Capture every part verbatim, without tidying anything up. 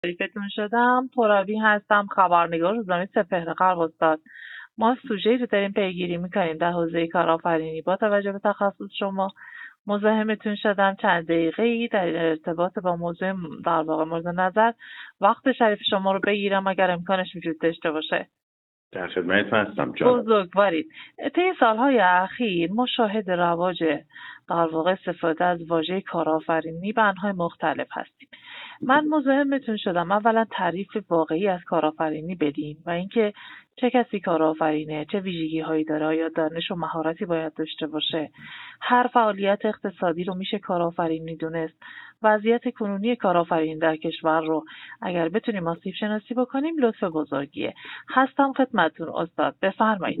تعریفتون شدم. ترابی هستم، خبرنگار روزنامه سپهر غرب. استاد، ما سوژه‌ای رو داریم پیگیری میکنیم در حوزه کارآفرینی. با توجه به تخصص شما مزاحمتون شدم چند دقیقه‌ای در ارتباط با موضوع در واقع مورد نظر وقت شریف شما رو بگیرم اگر امکانش وجود داشته باشه. در خدمتتون هستم جان. بزرگوارید. طی سالهای اخیر ما شاهد رواج در واقع استفاده از واژه کارآفرینی به انواع مختلف هستیم. من مزاحمتون شدم اولا تعریف واقعی از کارآفرینی بدین و اینکه چه کسی کارآفرینه، چه ویژگی هایی داره، یا دانش و مهارتی باید داشته باشه، هر فعالیت اقتصادی رو میشه کارآفرینی دونست، وضعیت کنونی کارآفرینی در کشور رو اگر بتونیم آسیب شناسی بکنیم لطف بزرگیه. هستم خدمتتون استاد، بفرمایید.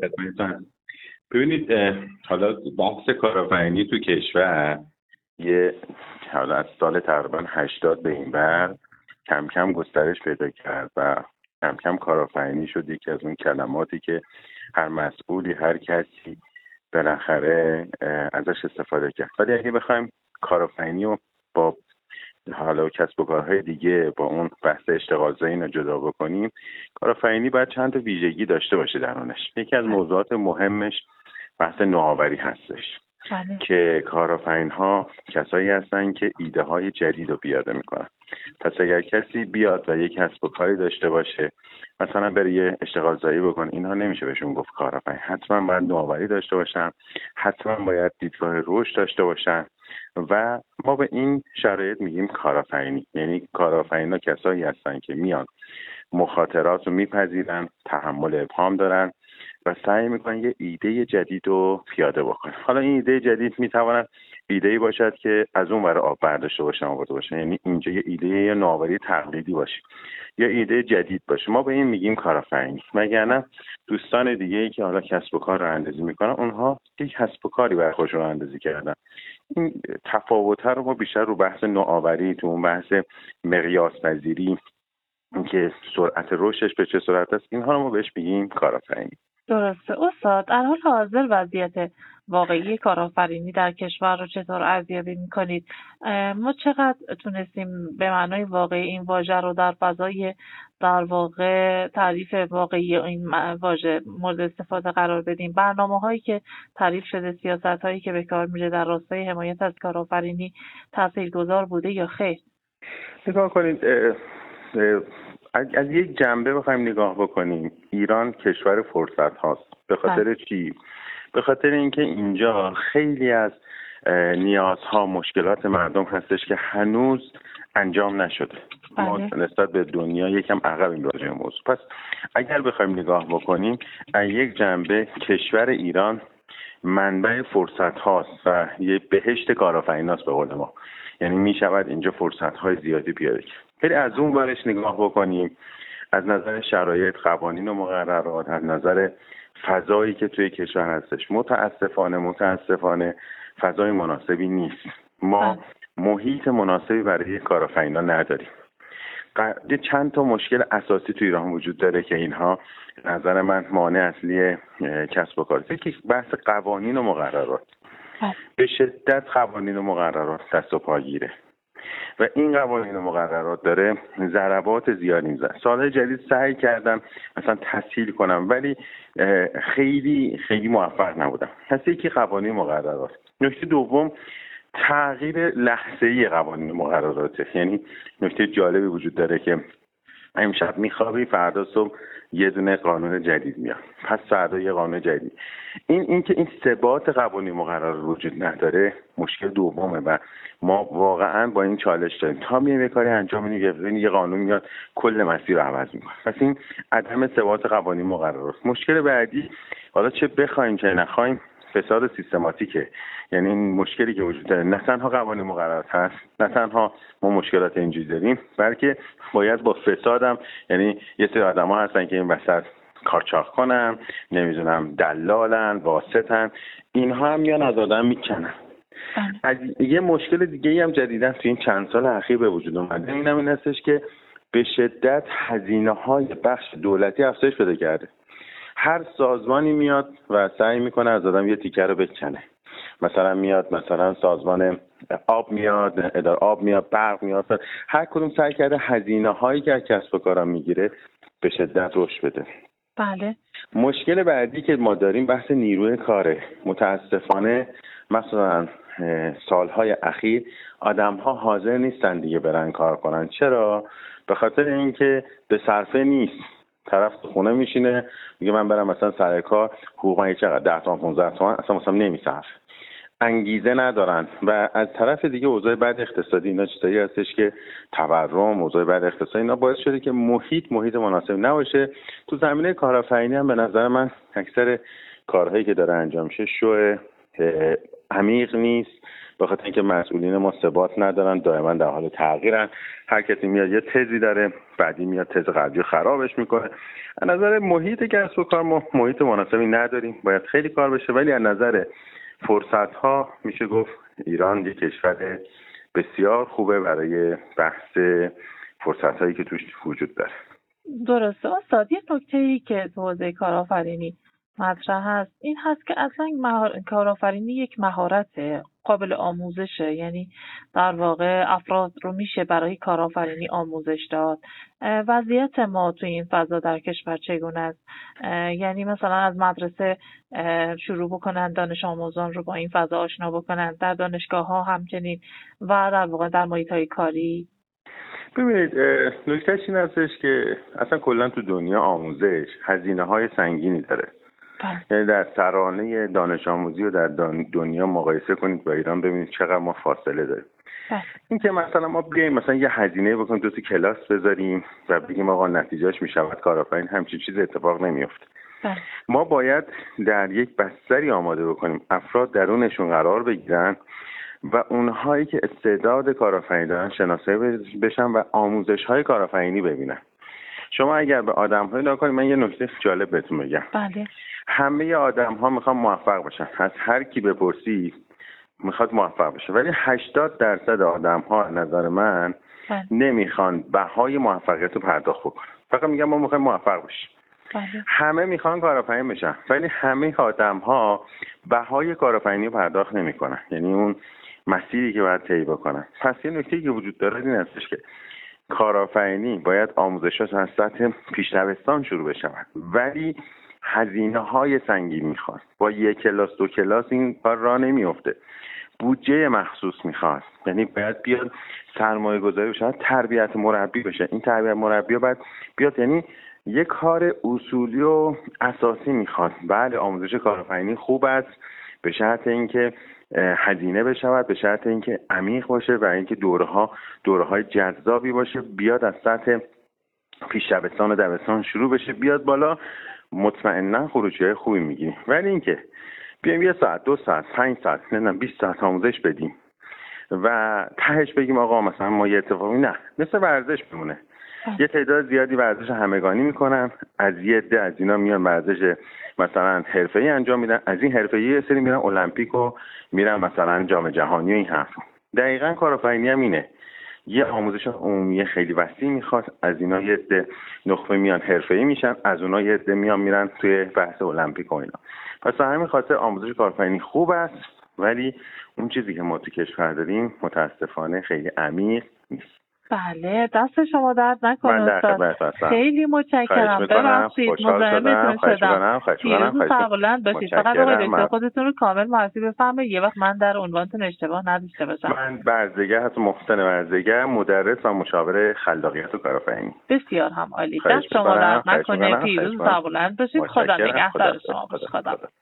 ببینید، حالا بحث کارآفرینی تو کشور یه حالا از سال تقریبا هشتاد به این بر کم کم گسترش پیدا کرد و کم کم کارآفرینی شد یکی از اون کلماتی که هر مسئولی، هر کسی بالاخره ازش استفاده کرد. ولی اگه بخوایم کارآفرینی رو با حالا کسب و کارهای دیگه با اون بحث اشتغال زایی رو جدا بکنیم، کارآفرینی باید چند تا ویژگی داشته باشه درونش. یکی از موضوعات مهمش بحث نوآوری هستش. بله. که کارآفرین‌ها کسایی هستن که ایده های جدید رو پیاده میکنن. پس اگر کسی بیاد و یک کسب و کاری داشته باشه، مثلا بره یه اشتغال زایی بکنه، اینها نمیشه بهشون گفت کارآفرین. حتما باید نوآوری داشته باشن، حتما باید دیدگاه رشد داشته باشن و ما به این شرایط میگیم کارآفرینی. یعنی کارآفرینا کسایی هستن که میان مخاطرات رو میپذیرن، تحمل ابهام دارن و سعی میکنن یه ایده جدید رو پیاده بکنن. حالا این ایده جدید میتواند ایده‌ای باشد که از اون ور آب برداشته باشه، آورده باشه. یعنی اینجا یه ایده یا نوآوری تقلیدی باشه یا ایده جدید باشه، ما به این میگیم کارآفرینی. وگرنه دوستان دیگه ای که حالا کسب و کار رو اندازی میکنن، اونها یک کسب و کاری برای خودشون رو اندازی کردن. این تفاوت رو ما بیشتر رو بحث نوآوری، تو اون بحث مقیاس پذیری که سرعت رشدش به چه صورت است، اینها رو ما بهش میگیم کارآفرینی. درسته استاد. در حال حاضر وضعیت واقعی کارآفرینی در کشور رو چطور ارزیابی می‌کنید؟ ما چقدر تونستیم به معنای واقعی این واژه رو در فضای در واقع تعریف واقعی این واژه مورد استفاده قرار بدیم؟ برنامه‌هایی که تعریف شده، سیاست‌هایی که به کار میره در راستای حمایت از کارآفرینی تاثیرگذار بوده یا خیر؟ نگاه کنید، از یک جنبه بخوایم نگاه بکنیم، ایران کشور فرصت هاست. به خاطر چی؟ به خاطر اینکه اینجا خیلی از نیازها، مشکلات مردم هستش که هنوز انجام نشده. ما نسبت به دنیا یکم عقبیم راجع به موضوع. پس اگر بخوایم نگاه بکنیم، از یک جنبه کشور ایران منبع فرصت هاست و یه بهشت کارآفریناست به قول ما. یعنی می شود اینجا فرصت های زیادی پیاده کرد. ولی از اون ورش نگاه بکنیم، از نظر شرایط، قوانین و مقررات، از نظر فضایی که توی کشور هستش، متاسفانه متاسفانه فضای مناسبی نیست. ما محیط مناسبی برای کارآفرینا نداریم. چند تا مشکل اساسی توی ایران وجود داره که اینها نظر من مانع اصلی کسب و کار. یکی بحث قوانین و مقررات. به شدت قوانین و مقررات دست و پاگیره و این قوانین و مقررات داره ضربات زیادی میزنه. سالهای جدید سعی کردم مثلا تسهیل کنم ولی خیلی خیلی موفق نبودم. پس یکی قوانین مقررات. نکته دوم تغییر لحظه‌ای قوانین مقرراته. یعنی نکته جالبی وجود داره که امشب میخوابی، فردا صبح یه دونه قانون جدید میاد، پس فردا یه قانون جدید. این این که این ثبات قوانین مقرر وجود نداره مشکل دومه و ما واقعا با این چالش داریم. تا میایم یه کاری انجام میدیم یه قانون میاد کل مسیر رو عوض میکنه. پس این عدم ثبات قوانین مقررات. مشکل بعدی، حالا چه بخوایم چه نخوایم، فساد سیستماتیکه. یعنی این مشکلی که وجود داره، نه تنها قوانین مقررات هست، نه تنها ما مشکلات اینجوری داریم، بلکه باید با فسادم، یعنی یه سری آدم‌ها هستن که این وسط کارچاق کنن، نمیدونم دلالن، واسطن، اینها هم میان از آدم میکنن. از یه مشکل دیگه ای هم جدیداً تو این چند سال اخیر به وجود اومده، اینم این هستش که به شدت هزینه‌های بخش دولتی افزایش پیدا کرده. هر سازمانی میاد و سعی میکنه از آدم یه تیکه رو بکنه. مثلا میاد مثلا سازمان آب میاد، اداره آب میاد، برق میاد، هر کدوم سعی کرده هزینه هایی که از کسب و کارم میگیره به شدت رشد بده. بله. مشکل بعدی که ما داریم بحث نیروی کاره. متاسفانه مثلا سالهای اخیر آدم ها حاضر نیستن دیگه برن کار کنن. چرا؟ به خاطر اینکه به صرفه نیست. طرف خونه میشینه میگه من برم مثلا سر کار، حقوق چقدر ده تا پانزده تومن اصلا مثلا نمیصرف، انگیزه ندارن. و از طرف دیگه اوضاع بعد اقتصادی اینا چیزایی هستش که تورم، اوضاع بعد اقتصادی اینا باعث شده که محیط محیط مناسب نباشه. تو زمینه کارآفرینی هم به نظر من اکثر کارهایی که داره انجام میشه شو عمیق نیست، به خاطر اینکه مسئولین ما ثبات ندارن، دائما در حال تغییرن. هر کسی میاد یه تزی داره، بعدی میاد تز قبلی خرابش میکنه. از نظر محیط کسب و کار ما محیط مناسبی نداریم، باید خیلی کار بشه. ولی از نظر فرصت ها میشه گفت ایران یک کشور بسیار خوبه برای بحث فرصت هایی که توش وجود داره. درسته استاد. یه نکته‌ای که تو حوزه کارآفرینی مطرح هست این هست که اصلا مهار... کارآفرینی یک مهارت قابل آموزشه، یعنی در واقع افراد رو میشه برای کارآفرینی آموزش داد. وضعیت ما تو این فضا در کشور چگونه است؟ یعنی مثلا از مدرسه شروع بکنن دانش آموزان رو با این فضا آشنا بکنن، در دانشگاه ها همچنین و در واقع در محیط‌های کاری. ببینید نکتهش این هستش که اصلا کلا تو دنیا آموزش هزینه های سنگینی داره. یعنی در ترانه دانش آموزی و در دنیا مقایسه کنید با ایران ببینید چقدر ما فاصله داریم. این که مثلا ما بیایم مثلا یه هزینه بکنیم دو تا کلاس بذاریم و بگیم آقا نتیجهش میشود کارآفرین، همچین چیز اتفاق نمیفته. ما باید در یک بستری آماده بکنیم افراد درونشون قرار بگیرن و اونهایی که استعداد کارآفرینی دارن شناسایی بشن و آموزش‌های کارآفرینی ببینن. شما اگر به آدم‌های نگاه کنید، من یه نکته جالب بهتون بگم. بله. همه آدم‌ها میخوان موفق باشن. از هر کی بپرسی میخواد موفق بشه، ولی هشتاد درصد آدم‌ها نظر من بله. نمیخوان بهای موفقیت رو پرداخت بکنن. فقط میگن ما میخوایم موفق بشیم. بله. همه میخوان کارآفرین بشن، ولی همه آدم‌ها بهای کارآفرینی رو پرداخت نمیکنن. یعنی اون مسیری که باید طی بکنن. پس یه نکته‌ای که وجود داره این هستش که کارآفرینی باید آموزش‌ها از سطح پیش دبستان شروع بشه، ولی هزینه های سنگین میخواد. با یک کلاس دو کلاس این کار راه نمیفته. بودجه مخصوص میخواد، یعنی باید بیاد سرمایه گذاری بشه، تربیت مربی بشه. این تربیت مربی باید بیاد، یعنی یک کار اصولی و اساسی میخواد. بله آموزش کارآفرینی خوب است به شرط اینکه هزینه بشود، به شرط اینکه عمیق باشه و اینکه دوره‌ها دوره‌های جذابی باشه، بیاد از سطح پیش دبستان و دبستان شروع بشه بیاد بالا، مطمئنا خروجی‌های خوبی میگیریم. ولی اینکه بیایم یه ساعت دو ساعت پنج ساعت نمیدونم بیست ساعت آموزش بدیم و تهش بگیم آقا مثلا ما یه اتفاقی، نه، مثل ورزش بمونه. یه تعداد زیادی ورزش همگانی میکنن، از یه عده از اینا میان ورزش مثلا حرفه‌ای انجام میدن، از این حرفه‌ای یه سری میرن المپیک و میرن مثلا جام جهانی و این حرفا. دقیقاً کارآفرینی هم اینه، یه آموزش عمومی خیلی وسیع میخواد. از اینا یه عده نخبه میان حرفه‌ای میشن، از اونها یه عده میان میرن توی بحث المپیک و اینا. پس همین خاطر آموزش کارآفرینی خوب است، ولی اون چیزی که ما تو کشور داریم متاسفانه خیلی عمیق نیست. بله دست شما درد نکنه استاد. خیلی متشکرم. ببخشید مزاحمتون شدم. پیروز سربلند باشید. فقط آقای دکتر خودتون رو کامل معرفی بفرمایید یه وقت من در عنوانتون اشتباه نداشته باشم. من برزگر هستم، محسن برزگر، مدرس و مشاور خلاقیت و کارآفرینی. بسیار هم عالی. دست شما درد نکنه. پیروز سربلند باشید. خدا نگهدار شما باشه. خدا